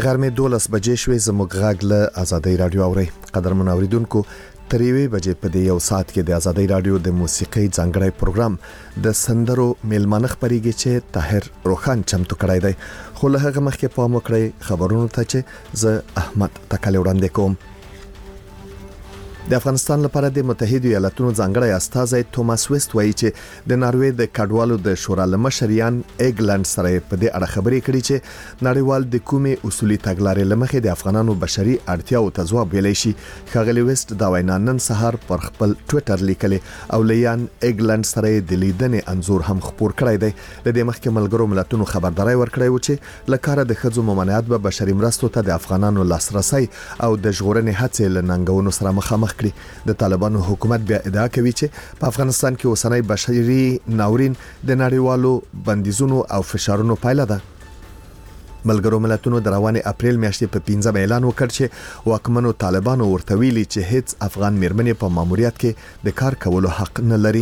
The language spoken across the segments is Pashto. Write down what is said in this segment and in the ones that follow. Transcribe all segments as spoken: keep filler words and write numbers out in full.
د غرمې دولس بجې شوې. زموږ غږ له آزادۍ رادیو اوري. قدرمن اوریدونکو، تر یوې بجې په دې یو ساعت کې د آزادۍ رادیو د موسیقۍ ځانګړی پروګرام د سندرو میلمانه خبريږي چې طاهر روخان چمتو کړی دی. خو له هغه مخکې پام وکړئ خبرونو ته چې زه احمد تکل وړاندې کوم. د افغانستان لپاره د متحده ایالاتونو ځانګړی استازی توماس ویست وایي چې د ناروې د کډوالو د شورا لمشریان ایګلند سره په دې اړه خبرې کړي چې نړیوال د کومي اصولي تګلارې لمخې د افغانانو بشري اړتیاو ته ځواب ویلی شي. ښاغلي ویست دا وینا نن سهار پر خپل ټوئیټر لیکلي او لیان ایګلند سره د لیدنې انزور هم خپور کړی دی. د دې مخکې ملګرو ملتونو خبرداري ورکړی و چې لکاره د خځو ممانعت به بشري مرستو ته د افغانانو لاسرسي او د ژغورنې هڅې لننګونو سره مخامخ کړي. د طالبانو حکومت بیا ادعا کوي چې په افغانستان کې اوسنۍ بشري ناورین د نړیوالو بندیزونو او فشارونو پایله ده. ملګرو ملتونو د روانې اپریل میاشتې په پنځم اعلان وکړ چې واکمنو طالبانو ورته ویلي چې هیڅ افغان میرمنې په ماموریت کې د کار کولو حق نه لري.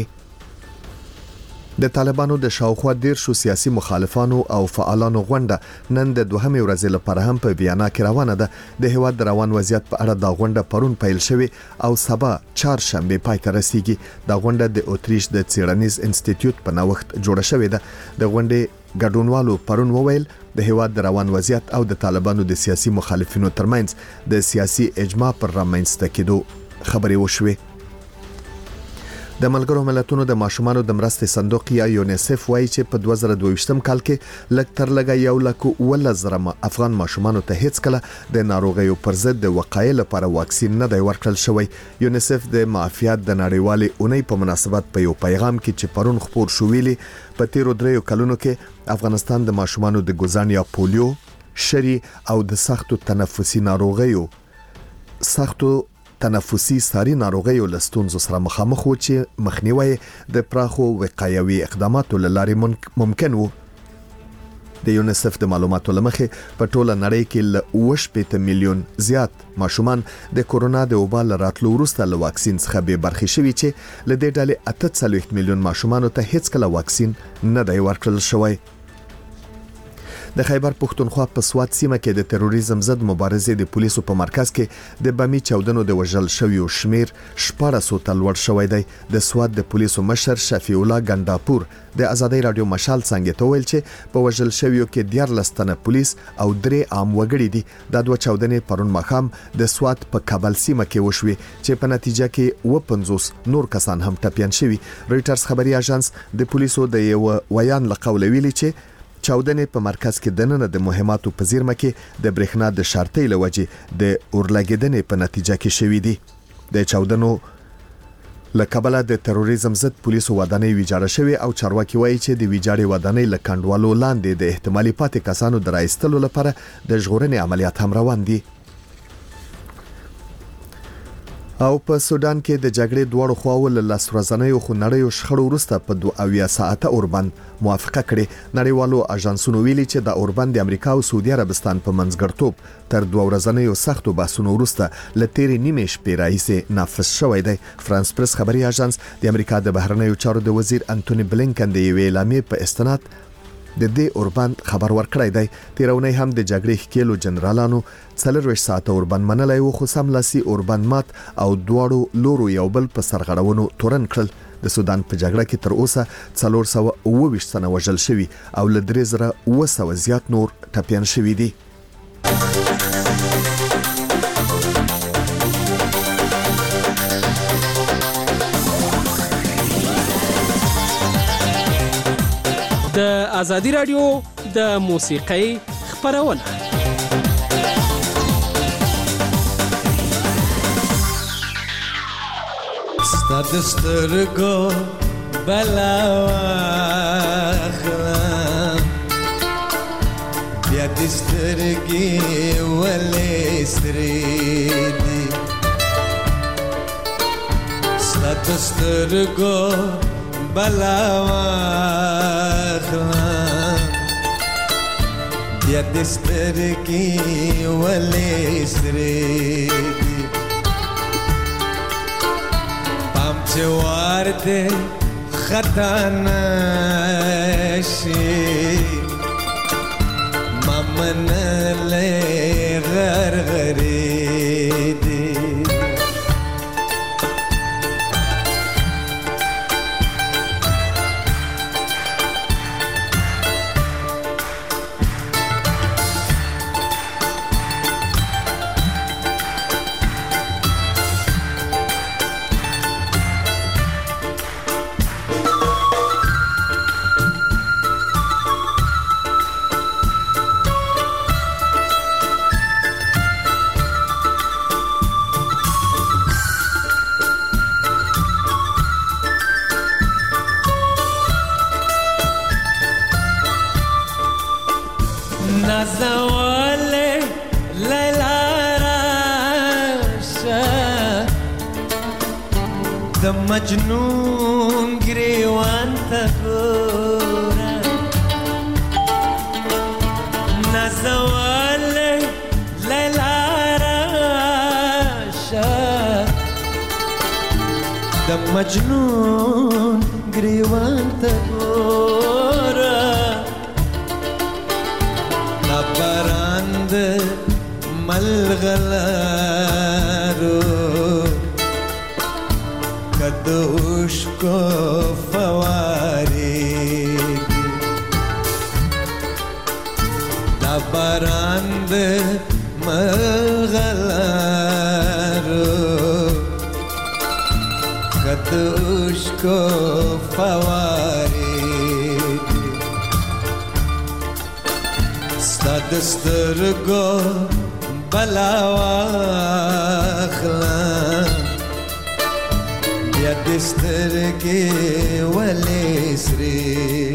د طالبانو د شاوخوا ډیر شو سیاسي مخالفانو او فعالانو غونډه نن د دوهمې ورځې لپاره هم په ویانا کې روانه ده. د هیواد د روان وضعیت په اړه دا غونډه پرون پیل شوه او سبا چهارشنبه پای ته رسیدي. دا غونډه د اوتریش د څیړنیز انسټیټیوټ په نوښت جوړه شوې ده. د غونډې ګډونوالو پرون وویل د هیواد د روان وضعیت او د طالبانو د سیاسي مخالفینو ترمنځ د سیاسي اجماع پر رامنځته کېدو خبرې وشوي. د ملګرو ملتونو د ماشومانو د مرستې صندوق یا یونیسف وایي چې په دوه زره دوه کال کې لږ تر لږه یو لک ولس زره افغان ماشومانو ته هیڅ کله د ناروغیو پر ضد د وقایې لپاره واکسین نه دی ورکړل شوی. یونیسف د معافیت د نړیوالې اونۍ په مناسبت په یو پیغام کې چې پرون خپور شو ویلي په تیرو دریو کلونو کې افغانستان د ماشومانو د ګوزان یا پولیو، شری او د سختو تنفسي ناروغیو سختو تنفسي ساري ناروغیو لستونزو سره مخامخ و چې مخنیوي د پراخو وقایوي اقداماتو لارې ممکن وو. د یونیسف د معلوماتو لمخې په ټوله نړۍ کې ل اوه میلیون زیات ماشومان د کورونا د وبا راتلو وروسته له واکسین څخه به برخې شوي چې ل دې ډلې اته څلوېښت میلیون ماشومانو ته هیڅ کله واکسین نه دی ورکړل شوی. د خیبر پښتونخوا په سوات سیمه کې د تروریزم ضد مبارزې د پولیسو په مرکز کې د بمی چاودنو د وژل شویو شمیر شپږ سوه ته لوړ شوی دی. د سوات د پولیسو مشر شفیع الله ګنداپور د آزادۍ رادیو مشال څنګه ته ویل چې په وژل شویو کې دیارلس تنه پولیس او درې عام وګړي دي. د دوه چاودنې پرون مخام د سوات په کابل سیمه کې وشوي چې په نتیجه کې اووه پنځوس نور کسان هم ټپيان شوي. رويټرز خبري اژانس د پولیسو د یو ویان لقول ویلي چې چاودنې په مرکز کې دننه د مهماتو په زیرمه کې د برېښنا د شارټۍ لوجې د اورلګیدنې په نتیجه کې شوې دي. د چاودنو لکبله د تروریزم ضد پولیسو ودانۍ ویجاړه شوې او چارواکي وایي چې د ویجاړې ودانۍ لکندوالو لاندې د احتمالي پاتې کسانو د راایستلو لپاره د ژغورنې عملیات هم روان دي. او په سودان کې د جګړې دواړو خواو له لاسرزنیو خنړیو شخړو وروسته په دوه اویا ساعته اوربند موافقه کړې. نړیوالو اژانسونو ویلي چې د اوربند د امریکا او سعودي عربستان په منځګړتوب تر دوه ورځنیو سختو بحثونو وروسته له تیرې نیمې شپې راهیسې نافذ شوی دی. فرانس پریس خبري اژانس د امریکا د بهرنیو چارو د وزیر انټونی بلینکن د یوې اعلامیې په استناد د دې اوربند خبر ورکړی دی. تیرونی هم د جګړې ښکېلو جنرالانو څلرویشت ساعته اوربند منلای و خو سملاسي اوربند مات او دواړو لورو یو بل په سرغړونو تورن کړل. د سودان په جګړه کې تر اوسه څلور سوه اووه ویشت تنه وژل شوي او له درې زره اوه سوه زیات نور ټپیان شوي دي. د آزادۍ رادیو د موسیقۍ خبرونه ستاد سترګو بلا واخلم بیا دې سترګې ولې سرې دي ستاد سترګو بلا واخلم بیا دې سترګې ولې سرې دي پام چې وار دې خطا نشي ما منلې د مجنون ګریوان ته ګوره نازولی لیلا راشه د مجنون ګریوان ته ګوره دا باران د ملغلرو که د اوښکو فواریږي دا باران د ملغلرو که د اوښکو فواریږي ستا د سترګو بلا واخلم بیا دې سترګې ولې سرې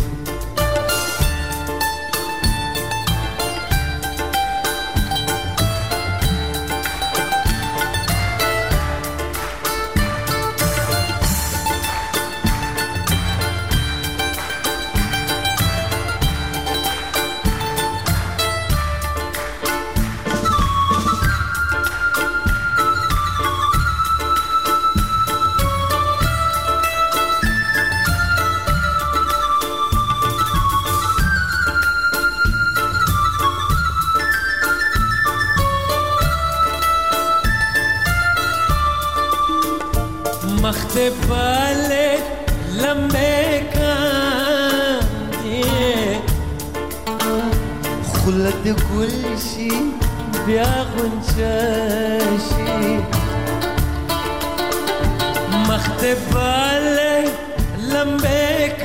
مخته بالے لمبے کاندی خلد گلشی بیا غنچشی مخته بالے لمبے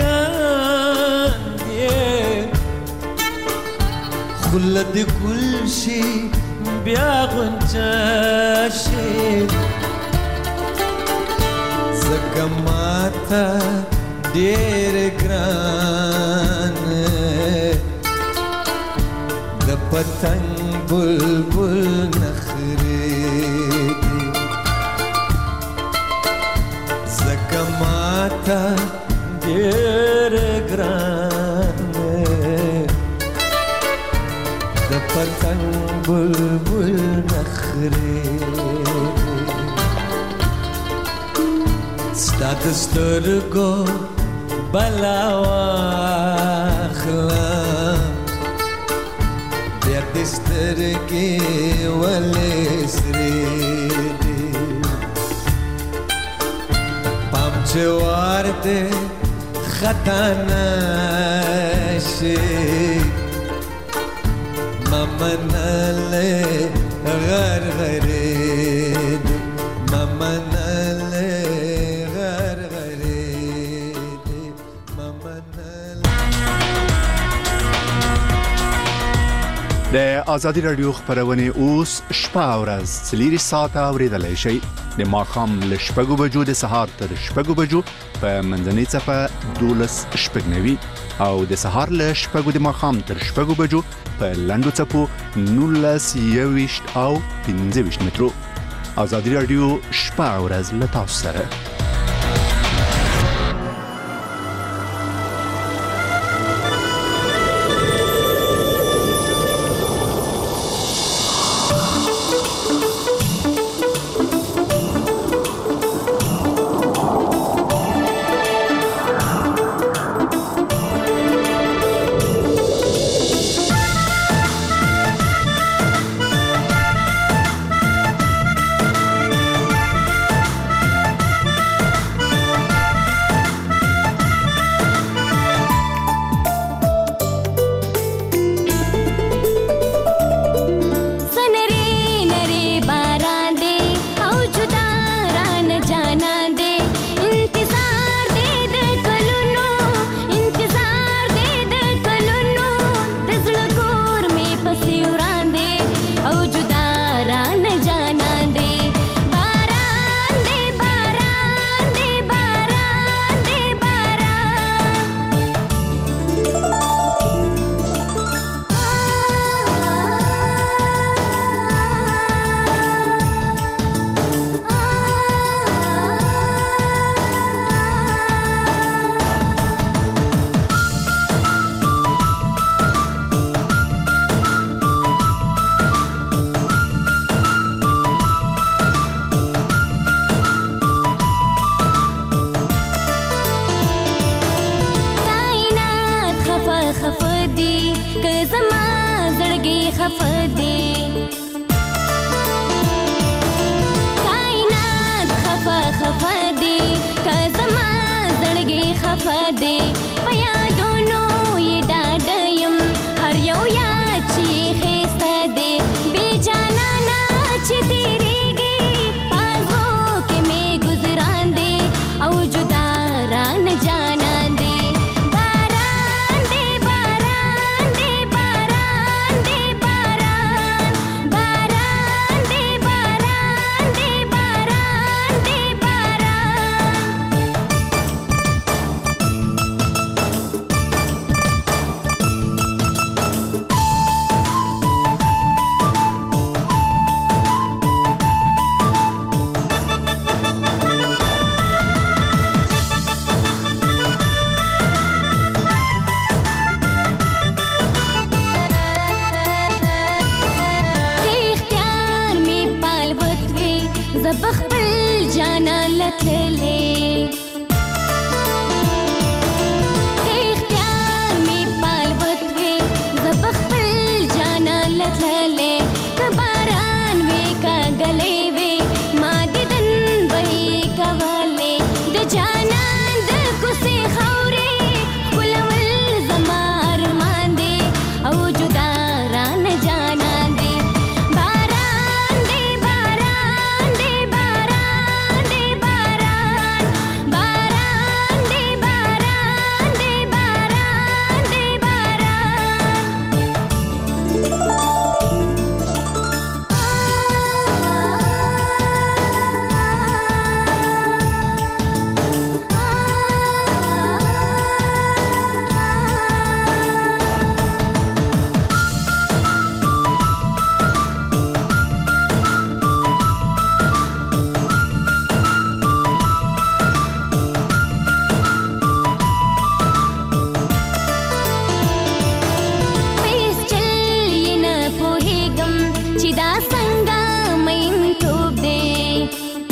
کاندی خلد گلشی بیا غنچشی زکه ماته ډېر ګران د پتنګ بلبل نخرې دي زکه ماته ډېر ګران د پتنګ بلبل نخرې ستا د سترګو بلا واخلم بیا دې سترګې ولې سرې دي پام چې وار دې خطا نشي ما منلې غرغرې دي ما منلې د ازادي رادیو خبرونه اوس شپه او ورځ څلور ساعته اوریدلای شئ د ماښام له شپږو بجو د سهار تر شپږو بجو په منځنۍ صفه دولس شپږنوي او د سهار له شپږو د ماښام تر شپږو بجو په لنډو څپو نولس یويشت او پنځه ویشت مترو. ازادي رادیو شپه او ورځ له تاسو سره. زبخبل جانا لتللي اختیار می پال بطوي زبخبل جانا لتللي کباران وی کا گلے وی ما دیدن وی کواله د جانان د کوسي خوري ولول زمار مان دي او جدا ران جانان دي باران دي باران دي باران دي باران باران دي باران دي باران دي پیس چل ین پوهیګم چې دا څنګه مین توب دی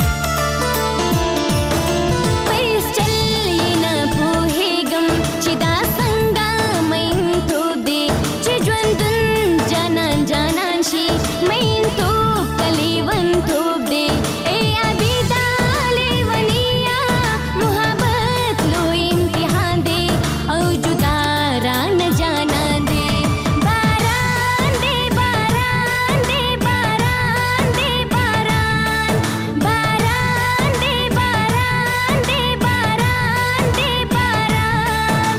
پیس چل ین پوهیګم چې دا څنګه مین توب دی چې ژوندون جانان جانان شي مین توب کلیون توب دی ای عبیدا لیونیا محبت لوی امتحان دی او جدا ران جانان دی باران دی باران دی باران دی باران باران دی باران دی باران دی باران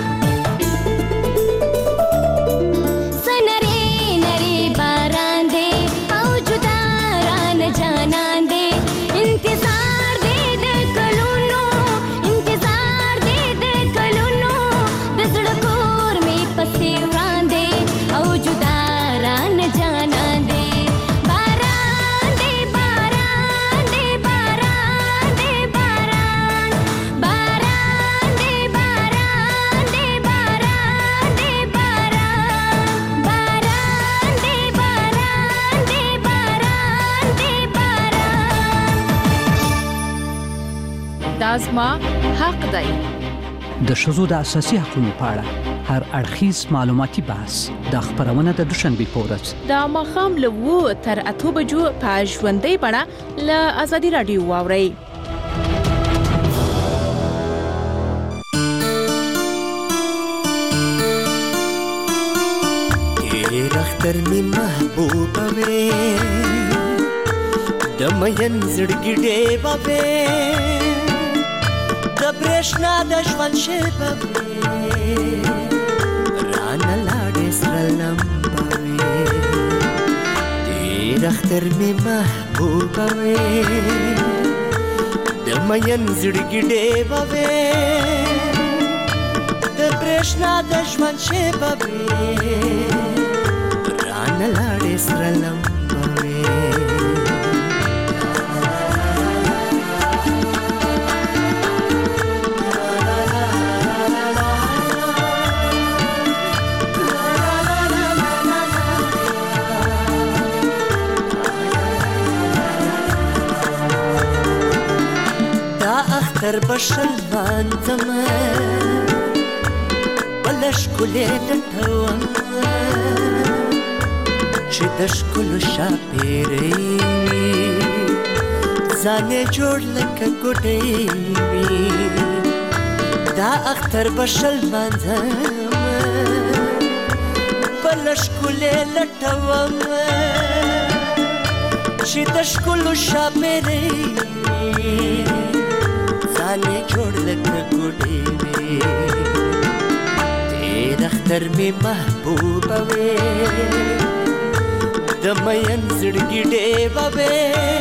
سنري نري باران دی او جدا ران جانان دی انتظار دی د کلونو انتظار دی د کلونو د زړه کور می پسې وړاندې او جدا ران جانان دی باران دی باران دی باران دی باران باران دی باران دی باران دی باران باران دی باران دی باران دی باران دا زما حق دی. د ښځو د اساسي حقوقو په اړه هر اړخیز معلوماتي بحث د خبرونه د دوشنبه په ورځ دا ماښام له اوو تر اتو بجو په ژوندۍ بڼه له ازادي راډیو واورئ. تیرے اختر می محبوبه وې د مین زړګي ډېوه وې د برېښنا د ژوند شېبه وې رانه لاړې سره لمبه وې تیرے اختر می محبوبه وې د مین زړګي ډېوه وې د برېښنا د ژوند شېبه وې رانه لاړې سره لمبه وې دا اختر بشل مانځم بله ښکلې لټوم چې د ښکلو شاپېرۍ وي ځان یې جوړ لکه ګوډۍ وي دا اختر بشل مانځم بله ښکلې لټوم چې د ښکلو شاپېرۍ وي ځان یې جوړ لکه ګوډۍ وي تېر اختر مې محبوبه وې د مین زړګي ډېوه وې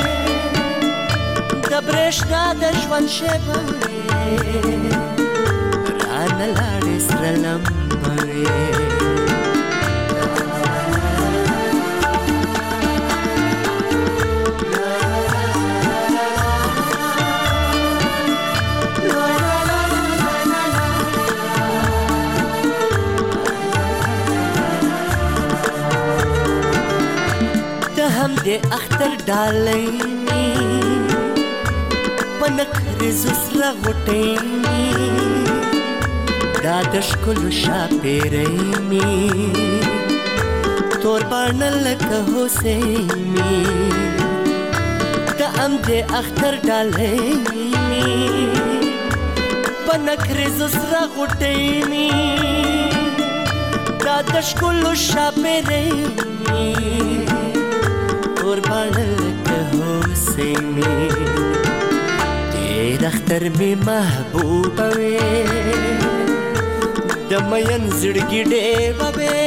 د برېښنا د ژوند شېبه وې رانه لاړې سره لمبه وې د اختر ډالۍ پنکرزو سره غوټې می دا د ښکلو شاپېرۍ می تور باڼه لکه هوسۍ می د امدې اختر ډالۍ می پنکرزو سره غوټې می دا د ښکلو شاپېرۍ می تور باڼه لکه هوسۍ می ډېر اختر می محبوبه وې د مین زړګي ډېوه وې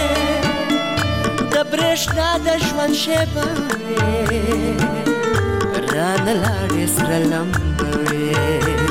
د برېښنا د ژوند شېبه وې رانه لاړې سره لمبه وې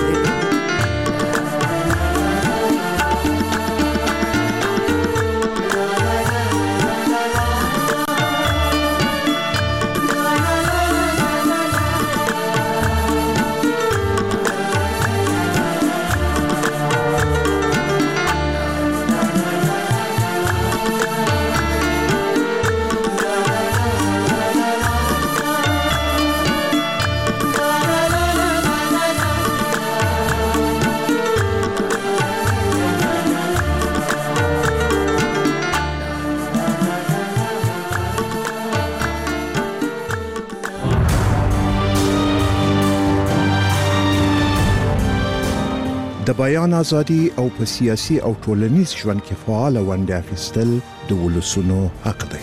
د بیان ازادي او په سیاسي او ټولنیز ژوند کې فعال ونډه اخیستل د ولسونو حق دی.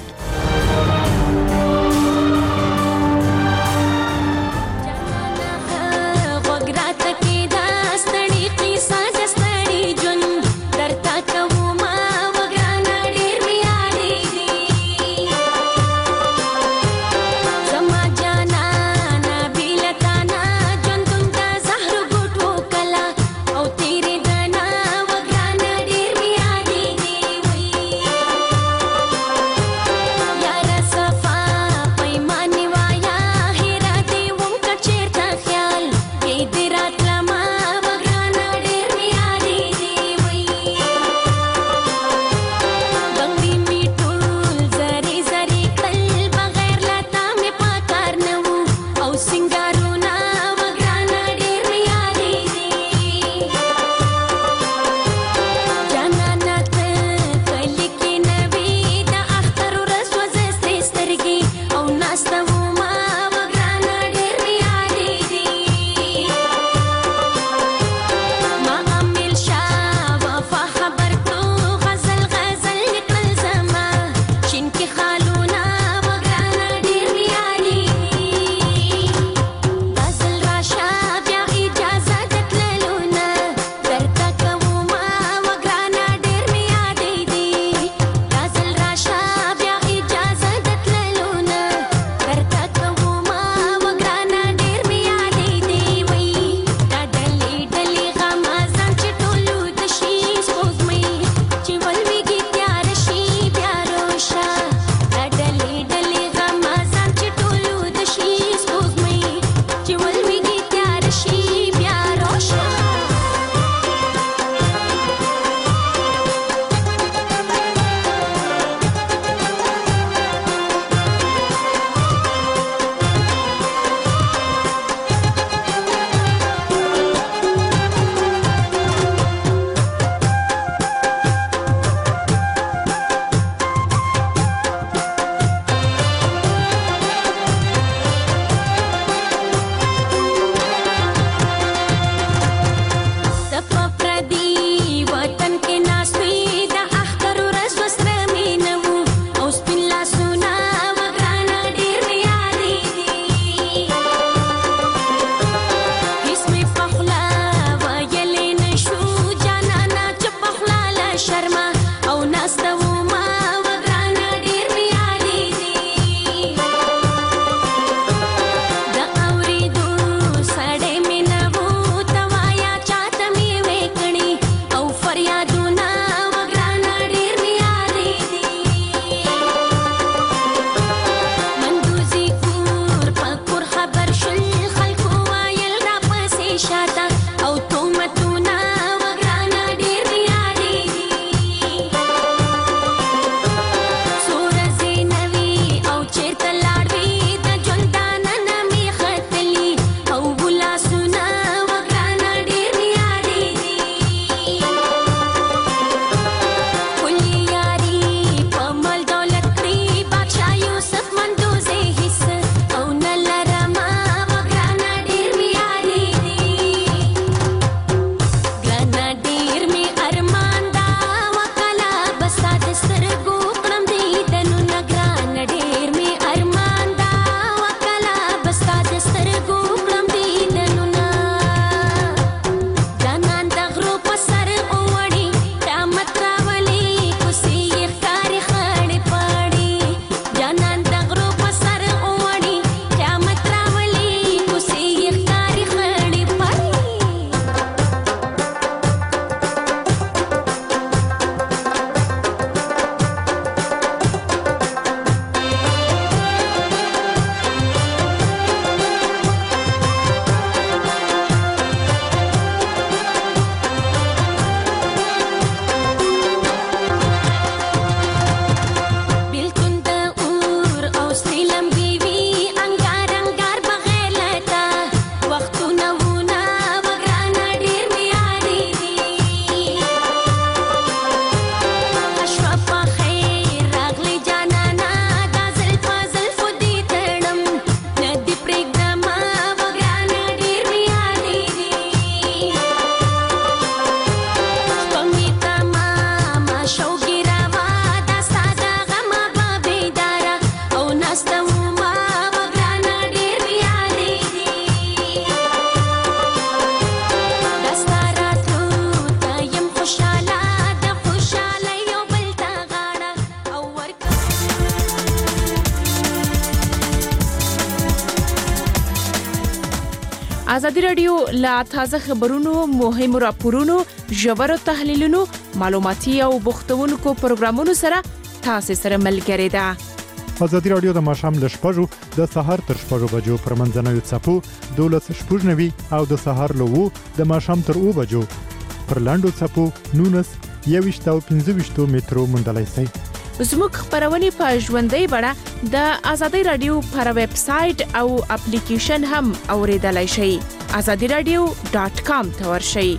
ازادي رادیو لا تازه خبرونو، مهمو راپورونو، ژورو تحلیلونو، معلوماتي او بوختونکو پروګرامونو سره تاسو سره ملګری ده. ازادي رادیو د ماښام له شپږو د سهار تر شپږو بجو پر منځنوي څپو دولس شپږ نوي او د سهار له وو د ماښام تر اوو بجو پر لاندو څپو نونس یويشت او پنځه ویشت مترو موندلای شئ. زموږ خبرونه په ژوندۍ بڼه د ازادي رادیو پر ویب سټ او اپلیکیشن هم اوریدلای شئ. azadi radio dot com ته ورشئ.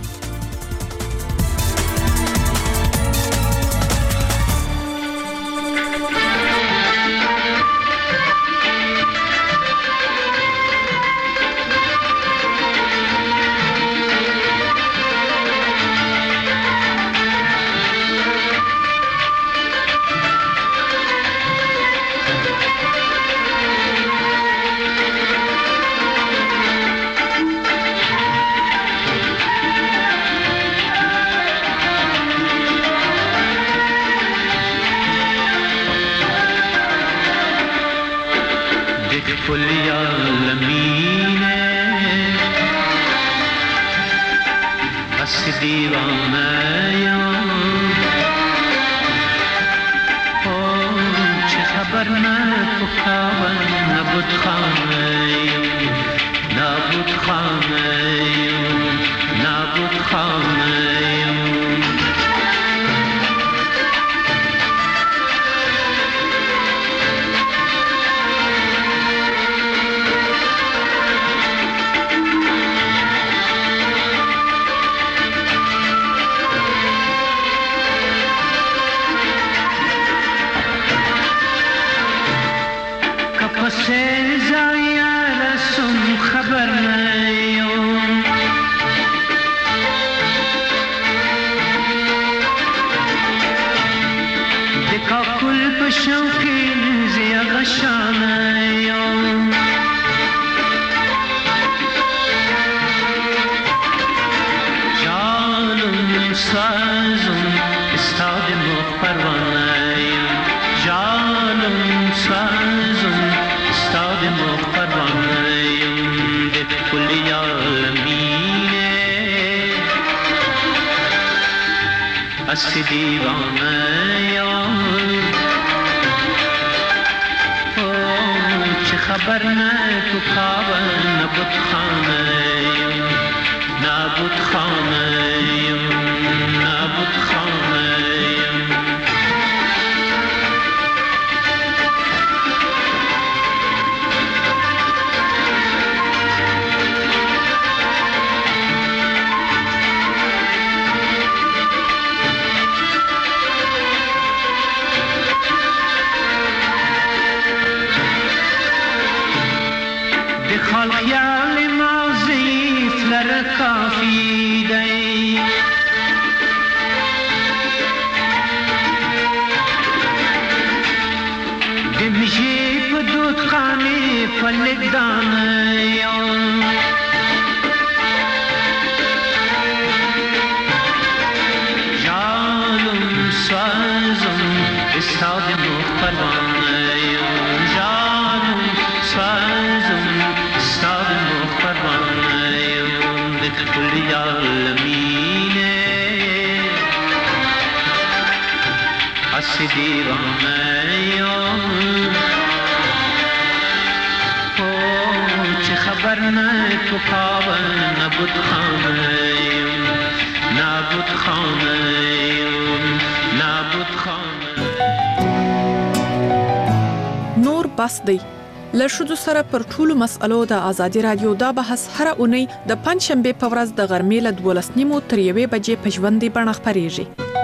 نور بس دی له شذو سره پر ټولو مسألو د ازادي رادیو دا بحث هر اونۍ د پنځ شنبه په ورځ د غرمې له دولس نیمو تر یوې بجې په ژوندۍ بڼه خپریږي.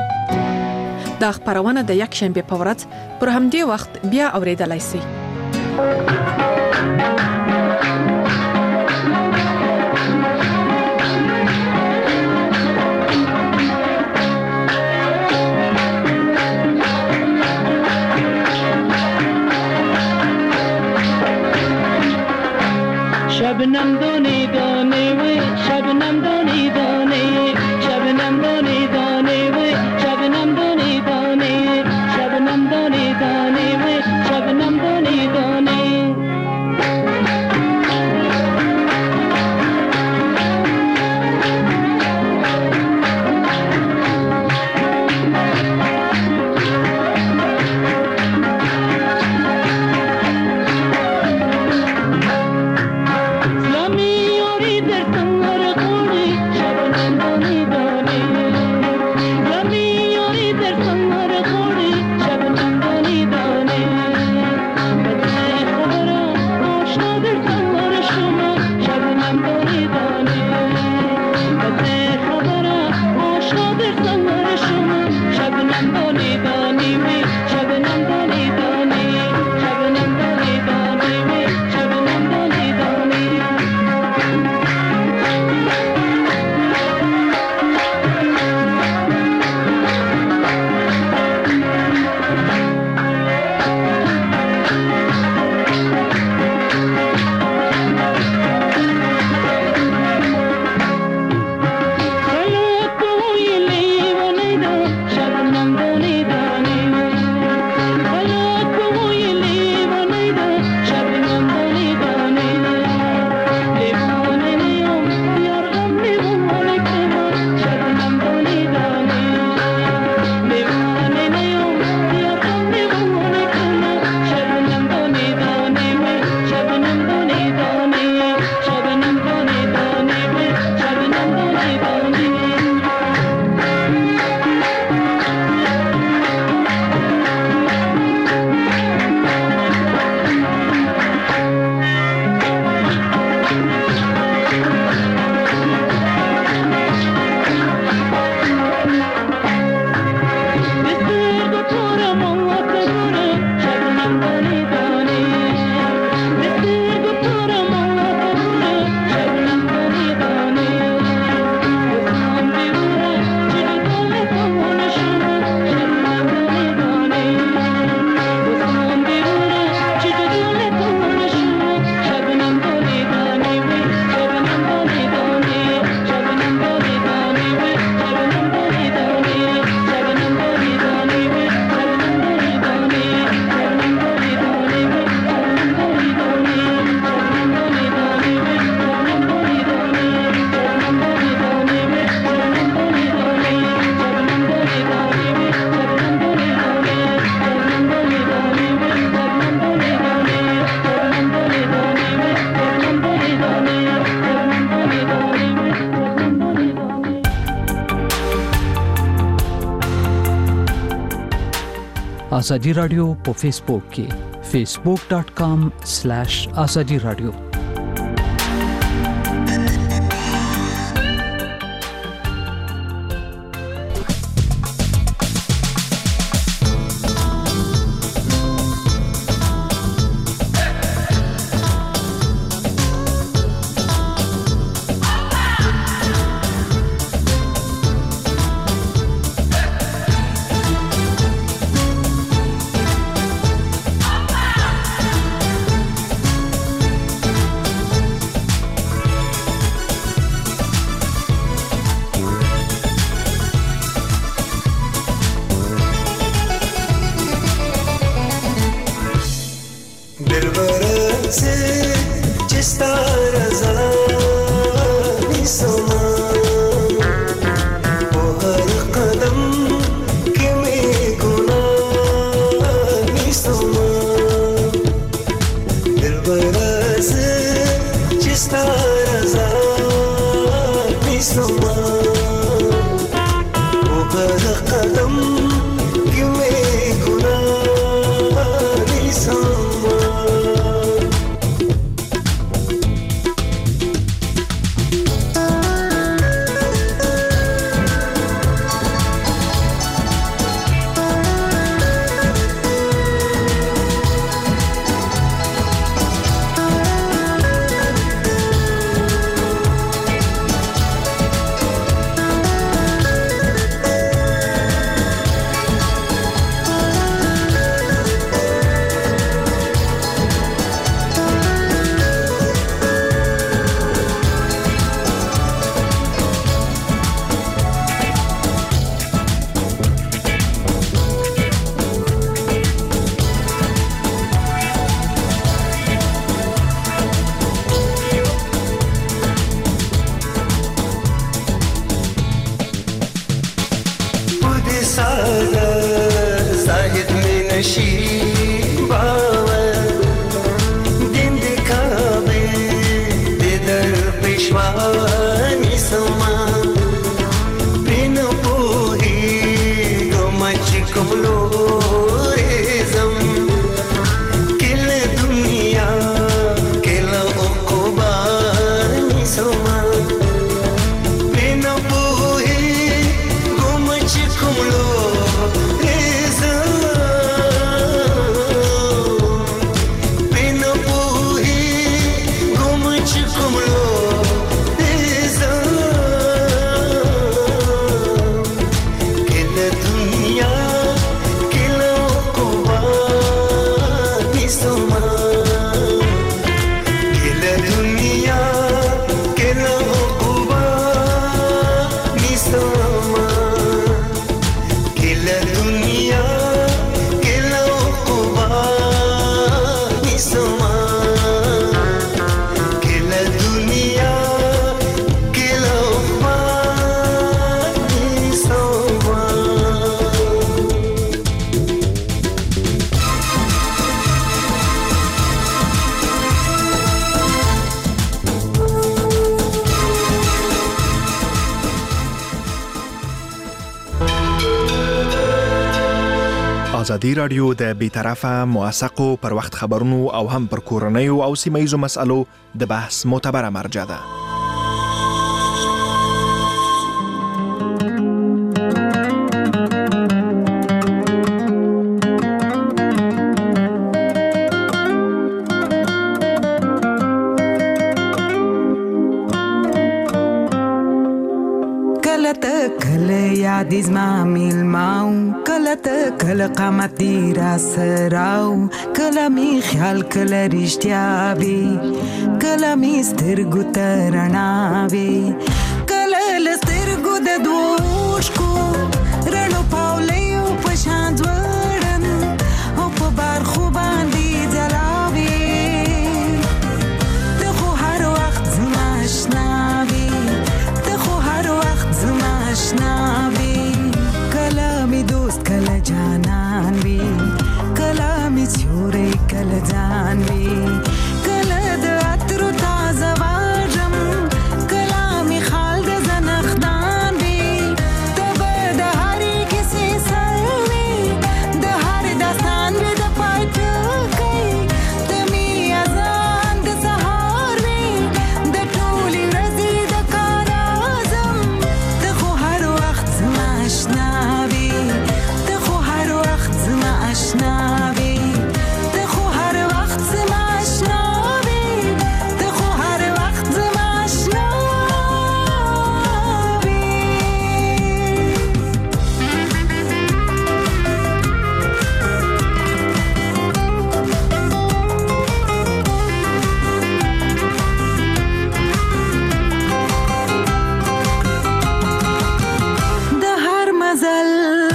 دا خبرونه د یک شنبه په ورځ پر همدې وخت بیا اوریدلای شئ. شبنم دانی دانی وی شبنم دانی دانی شبنم دانی دانی وی شبنم دانی دانی شبنم دانی دانی وی شبنم دانی دانی ازادي رادیو په فیسبوک کې facebook dot com slash azadi radio Kill ازادي رادیو د بیطرفه موثقو پر وخت خبرونو او هم پر کورنیو او سیمایي مسالو د بحث معتبره مرجع ده. یاد زما میلماو کله ته کله قامت دی را سراو کله می خیال کله رښتیا وي کله می سترګو ته رڼا وي کله له سترګو د دوو اوښکو رڼو پاولیو په شان ځوړن او په برخو باندې ځلا وي ته خو هر وخت زما اشنا وي ته خو هر وخت زما اشنا کله جانان وی کله می چورې کله ځان وی کله د اترو تازه واجم کله می خال د زنخدان وی ته به د هرې کیسې سر وی د هر داستان وی د پای ټکی ته می اذان د سهار وی د ټولې ورځې د کار اعظم ته خو هر وخت زما اشنا وی اشنا وی ته خو هر وخت زما اشنا وی ته خو هر وخت زما اشنا وی د هر مزل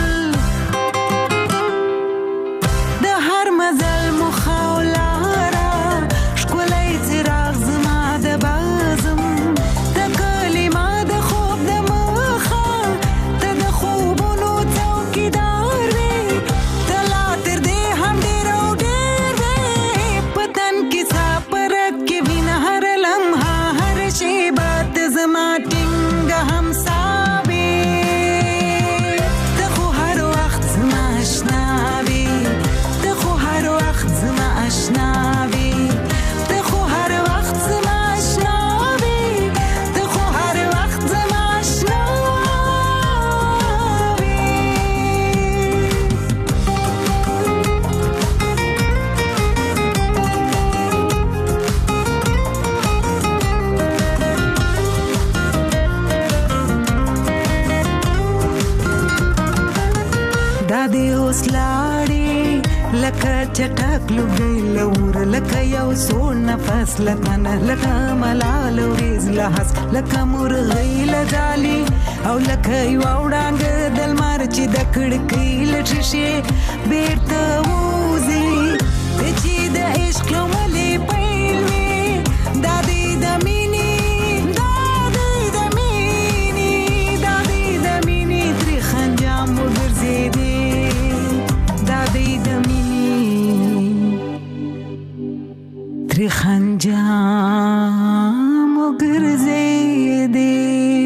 چټک لوګي لور لکه یو سو نفس لکنه لکه ملال ورز لحس لکه مرغی لجالي او لکه یو وړاند دل مار چې د کړکۍ لټشي بیرته وځي چې د عشق ملي پېلوي د دې د مینې د دې د مینې د دې د مینې تر خنجام وګرځي دي د دې د خنجام وګرځېدې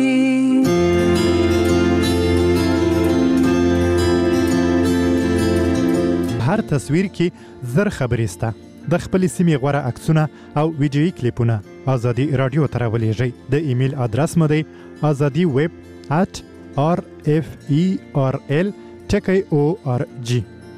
هر تصویر کې زر خبرې سته د خپل سیمې غوړه عکسونه او ویډیويي کلیپونه ازادي رادیو ته راولېږئ د ایمیل ادرس مو دی azadi web at r f e r l ټکی او ار جی.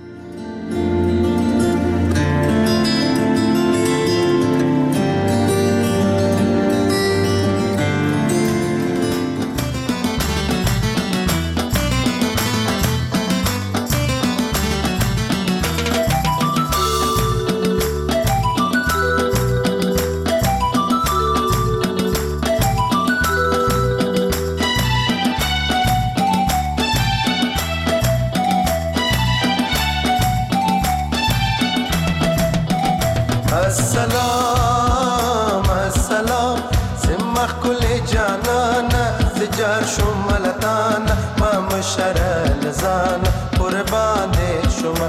السلام السلام سمخ كل جانانا زجار شمالتانا ما مشر لزانا قربان شما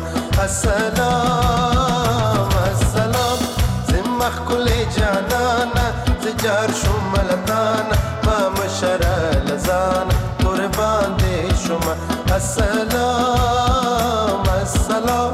السلام السلام سمخ كل جانانا زجار شمالتانا ما مشر لزانا قربان شما السلام السلام سلام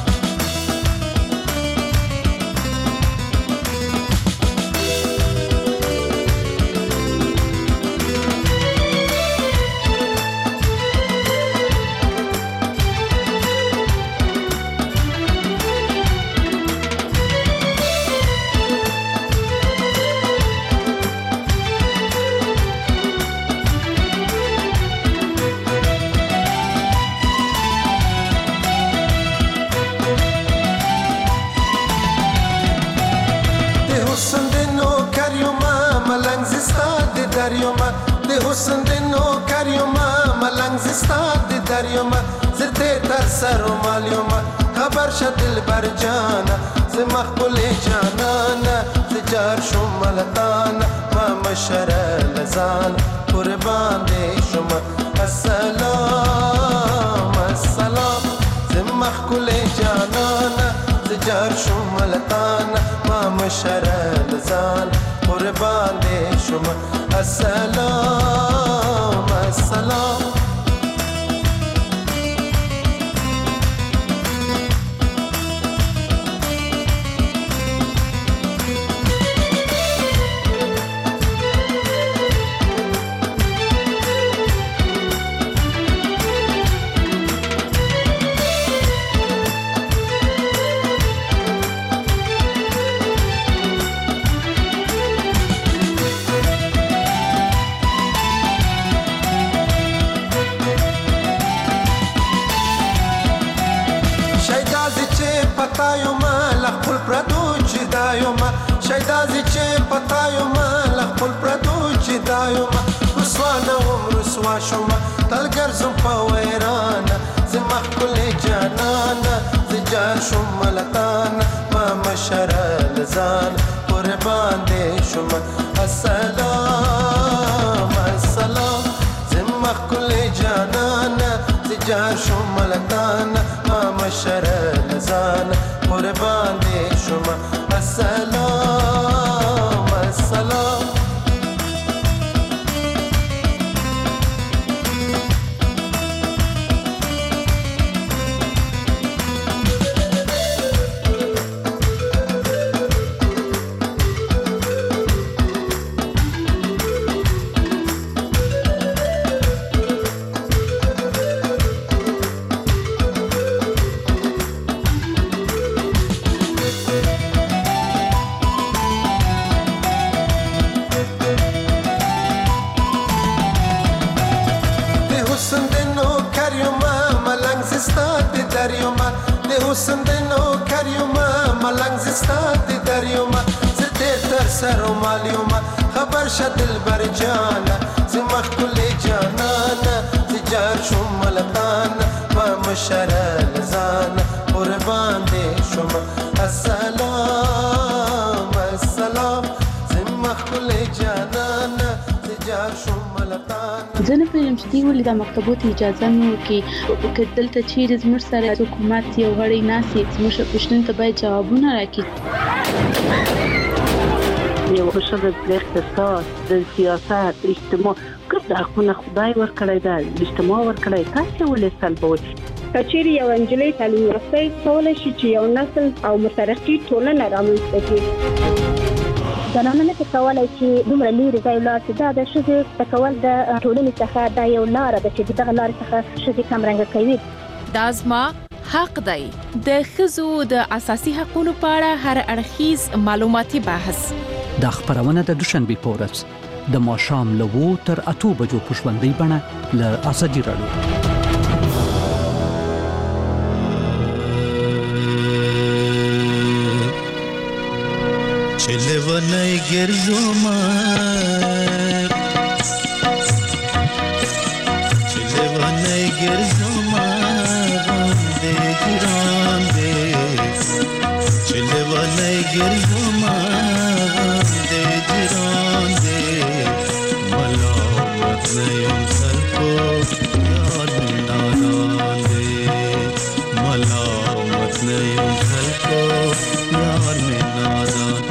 حسن د نوکر یوما ملنګ زستا د در یوما زته تر سر مال یوما خبر شه دلبر جانا ز مخبل جانانا زجار شوم ملتانا ما مشر لزان قربان دې شوم السلام السلام ز مخبل جانانا زجار شوم ملتانا ما مشر لزان قربان دې شوم السلام السلام شایدازی چه پتایو ما لخپل پردو چی دایو ما رسوانا وم رسوا شما تلگر زم پا ویرانا زمخ کل جانانا زجار شما لطانا ما مشر لزان قربان دی شما السلام السلام زمخ کل جانانا زجار شما لطانا ما مشر لزان قربان دی شما السلام السلام حسن د نوکر یوما ملنګ زستا د در یوما زته تر سر مال یوما خبر شه دلبر جانا زمخ کل جانانا زجار شوم ملتانا ما مشر لزان قربان دی شوما السلام السلام زمخ کل جانانا زجار شوم ملتانا زه نه پوهېږم چې دوی ولې دا مکتبو ته اجازه نه ورکوي که دلته چیرې زموږ سره حکومت یو غړی ناست وي زموږ پوښتنو ته باید جوابونه راکړي. یو ښځه د اقتصاد د سیاست د اجتماع ګرد حقونه خدای ورکړی ده اجتماع ورکړی تاسې ولې سلبوئ؟ که چیرې یوه نجلۍ تعلیم یافته کولی شي چې یو نسل او مترقي ټولنه رامنځته کړي. زنانه نه کولی چې دومره لرې ځای ولاړ شي. دا د ښځې زده کول د ټولنې څخه دا یو لاره ده چې دغه لارې څخه ښځې کمرنګه کوي. دا زما حق دی. د ښځو د اساسي حقوقو په اړه هر اړخیز معلوماتي بحث دا خبرونه د دوشنبه په ورځ د ماښام له اوو تر اتو بجو په ژوندۍ بڼه له ازادي راډیو. چلونای گرزوما چلونای گرزوما غنده گرانده چلونای گرزوما غنده گرانده ملامت نیم سلکو یار منانانده ملامت نیم سلکو یار منانانده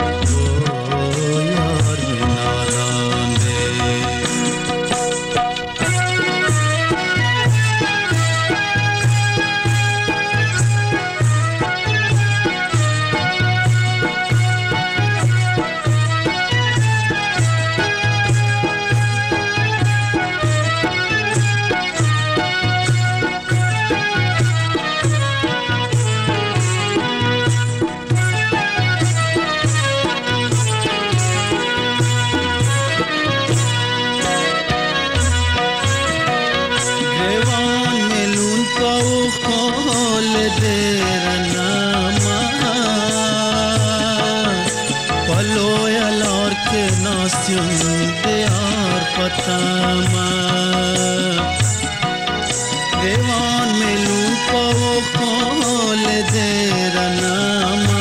لار کے ناسیون دیار پتاما دیوان میں لوپا وہ کھول دے رناما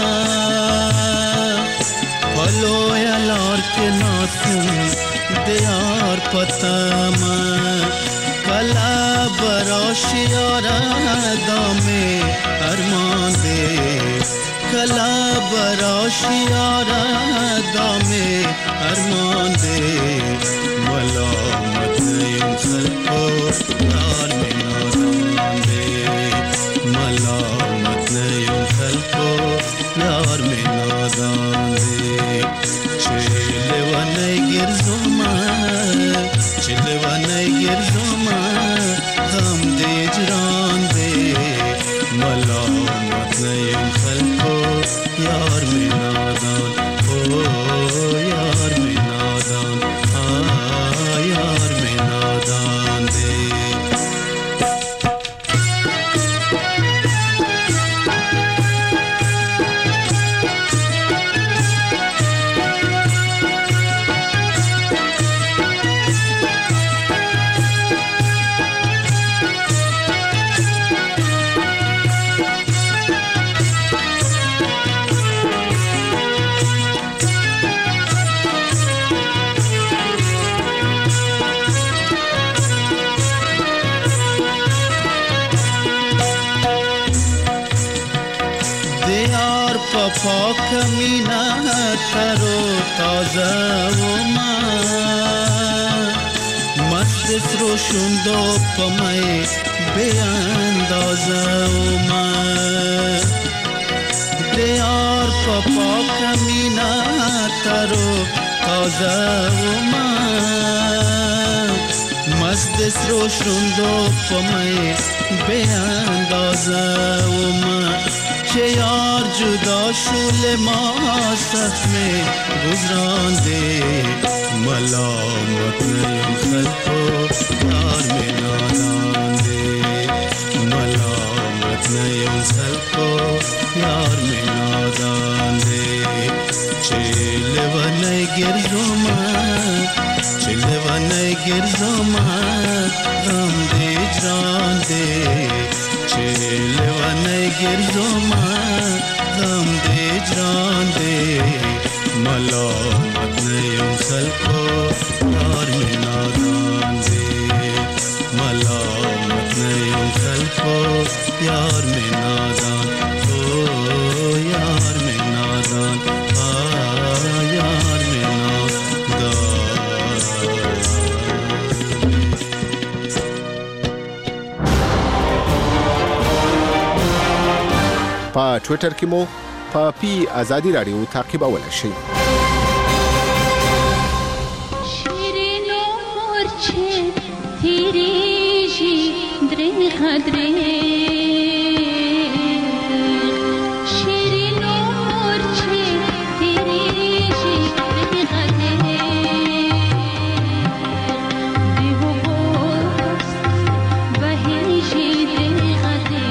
پلو یا لار کے ناسیون دیار پتاما کلا براشی اور دامے ارمان دے کلا براشی اور دامے ارمان دے ملامت نیوں خلقو یار میں نادان دے ملامت نیوں خلقو یار میں نادان دے چلے و نئی گرزوما چلے و نئی گرزوما غم دے جران دے ملامت نیوں خلقو یار میں نادان او یار میں نادان آ یار میں نادان دے پاک مینا ترو تازه و من مست روشن دو پمای به اندازه و من دیار پاک مینا ترو تازه و من مست روشن دو پمای به اندازه و من چه یار جدا شول ما سخت میں گزران دے ملامت نیم خلقو یار میں نادان دے ملامت نیم خلقو یار میں نادان دے چل و نئی گرزوما چل و نئی گرزوما غم دے جران دے چل و نئی گرزوما غم دے جران دے ملامت نیوں خلقو یار میں نادان دے ملامت نیوں خلقو یار میں نادان او یار میں نادان آ یار میں نادان په ټوئیټر کې مو په پی آزادی رادیو تعقیبولای شئ. شیرینو مورچه تیریږي درې خدرې شیرینو مورچه تیریږي درې خدرې دیو بوس بهیږي درې خدرې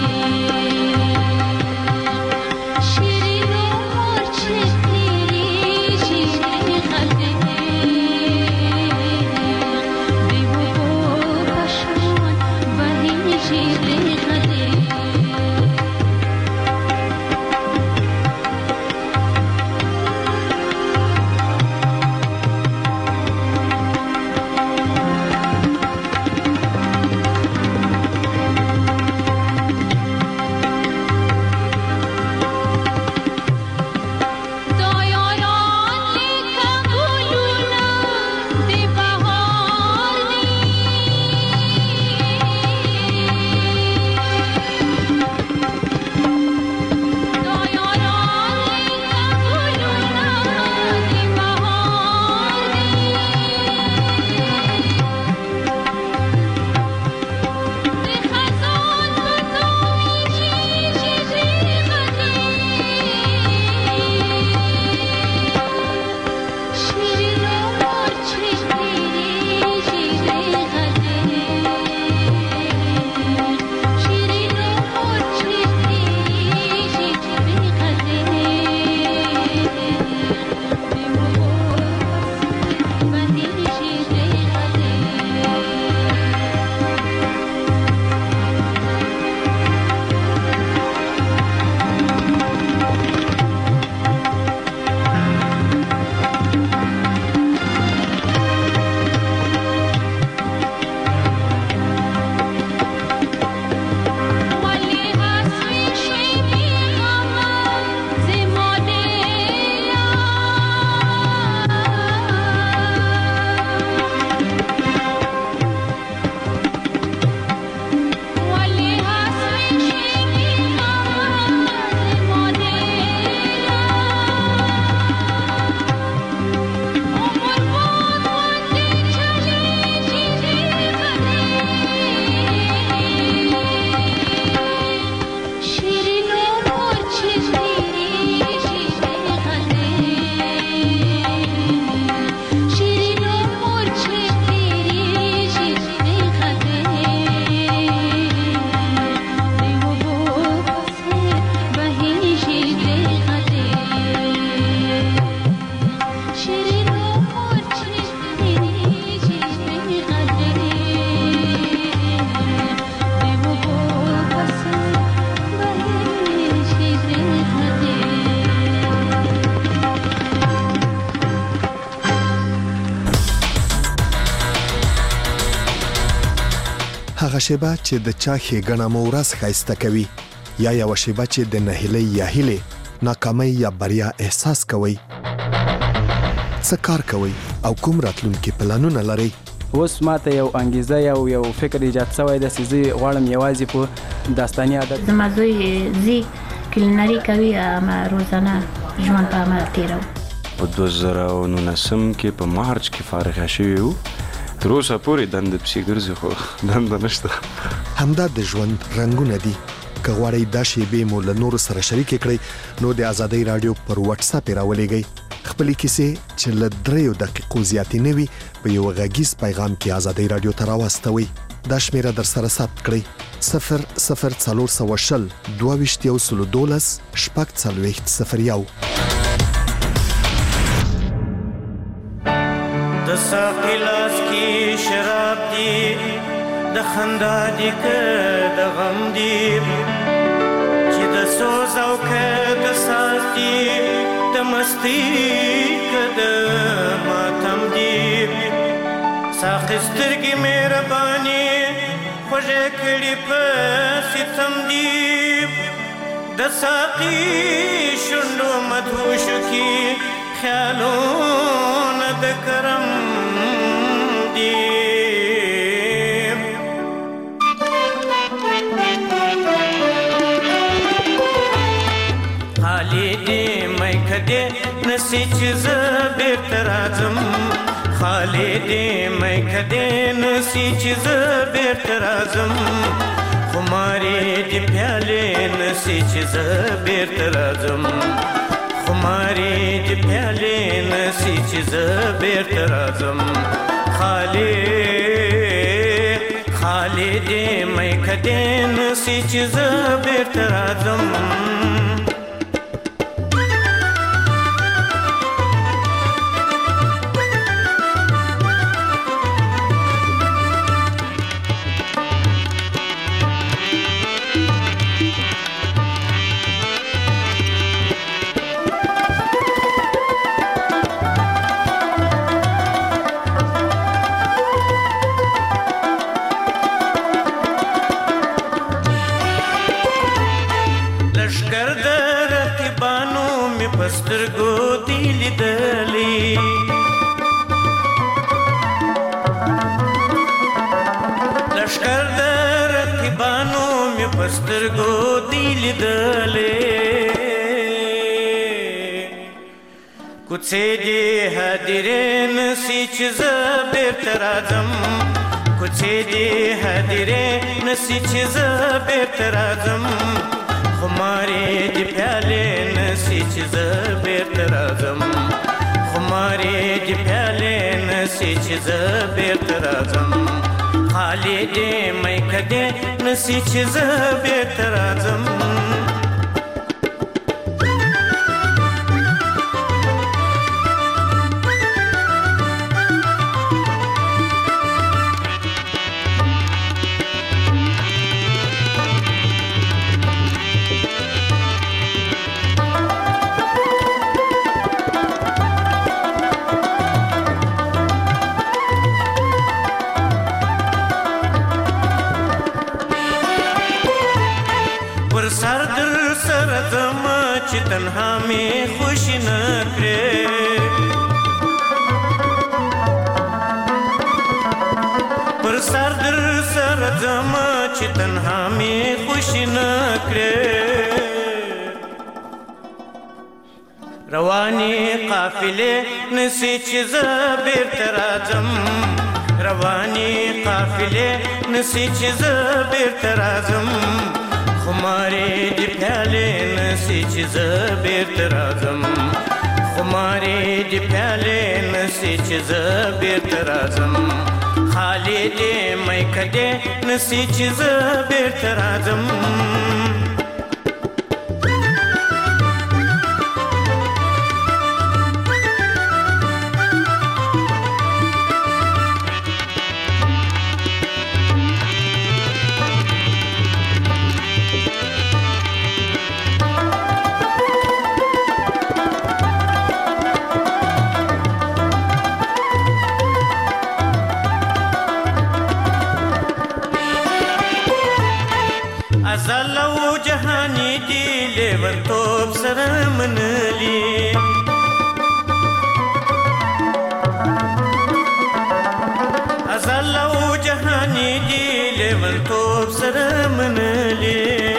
هغه شیبه چې د چا ښېګڼه مو ورځ ښایسته کوي یا یو شیبه چې د نهیلۍ یا هیلې ناکامۍ یا بریا احساس کوئ څه کار کوئ او کوم راتلونکي پلانونه لرئ اوس ماته یو انګیزه یو یو فکر ایجاد شوی دی چې زه غواړم یوازې په داستاني ادب زما زوی زی کلینري کوي اما روزانه ژوند په عمل تیرو په دوه زره او نولسم کې په مارچ کې فارغ شوی وو تر اوسه پورې دنده پسې ګرځي خو دنده نشته همدا د ژوند رنګونه دي که غواړئ دا شیبې مو له نورو سره شریکې کړئ نو د ازادۍ راډیو پر واتس اپ راولېږئ خپلې کیسې چې له دریو دقیقو زیاتې نه وي په یو غږیز پیغام کې ازادۍ راډیو ته راواستوئ دا شمیره در سره ثبت کړئ صفر صفر څلور سوه شل دوه ویشت یو سلو دولس شپږ څلوېښت صفر یو د ساقي لاس کې شراب دي د خندا دي که د غم دي چې د سوز او که د ساز دي د مستی که د ماتم دي ساقي سترګې مهرباني خوږې کړي په ستم دي د ساقي شونډو مدهوشو کې خیالونه د کرم دي خالی دې میکه دې نسي چې زه بېرته راځم خالی دې میکه دې نسي چې زه بېرته راځم خمارې دې پیالې نسي چې زه بېرته راځم خمارې دې پیالې نسي چې زه بېرته راځم خالی خالی دې میکه دې نسي چې زه بېرته راځم سترګو دې لیدلې لښکر د رقیبانو مې په سترګو دې لیدلې کوڅې دې هدیرې نسي چې زه بېرته راځم کوڅې دې هدیرې نسي چې زه بېرته راځم خمارې دې پیالې نسي چې زه بېرته راځم خمارې دې پیالې نسي چې زه بېرته راځم خالي دې میکه دې نسي چې زه بېرته راځم چې تنها مې خوشي نه کړې پر سر در سره ځمه چې تنها مې خوشي نه کړې روانې قافلې نسي چې زه بېرته راځم روانې قافلې نسي چې زه بېرته راځم خمارې دې پیالې نسي چې زه بېرته راځم خمارې دې پیالې نسي چې زه بېرته راځم خالي دې میکه دې نسي چې زه بېرته راځم لیونتوب سره منلې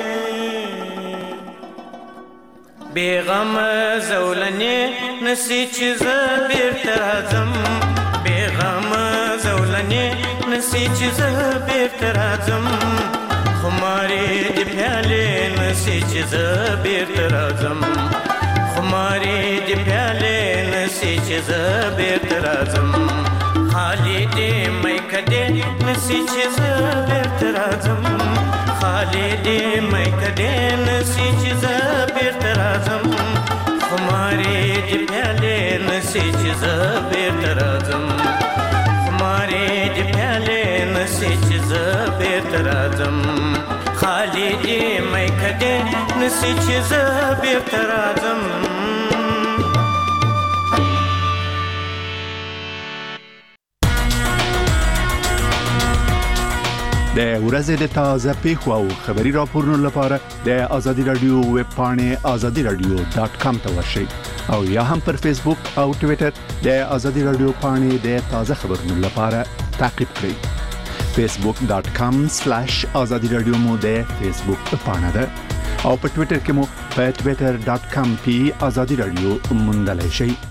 بیغم زولنې نسی چې زه بیرته راځم بیغم زولنې نسی چې زه بیرته راځم خمارې د پیالې نسی چې زه بیرته راځم خمارې د پیالې نسی چې زه بیرته راځم خالی دې میکه دې نسی چې زه بیرته راځم خالی دې میکه دې نسی چې زه بیرته راځم خمارې د پیالې نسی چې زه بیرته راځم خمارې د پیالې نسی چې زه بیرته راځم خالی دې میکه دې نسی چې زه بیرته راځم د ورځې د تازه پیښو او خبري راپورونو لپاره د آزادي رادیو ویب پاڼې آزادي رادیو ډاټ کام ته ورشئ او یا هم پر فیسبوک او ټوئیټر د آزادي رادیو پاڼې د تازه خبرونو لپاره تعقیب کړئ فیسبوک ډاټ کام سلیش آزادي رادیو مو د فیسبوک پاڼه ده او په ټوئیټر کې مو په ټوئیټر ډاټ کام پی آزادي رادیو موندلای شئ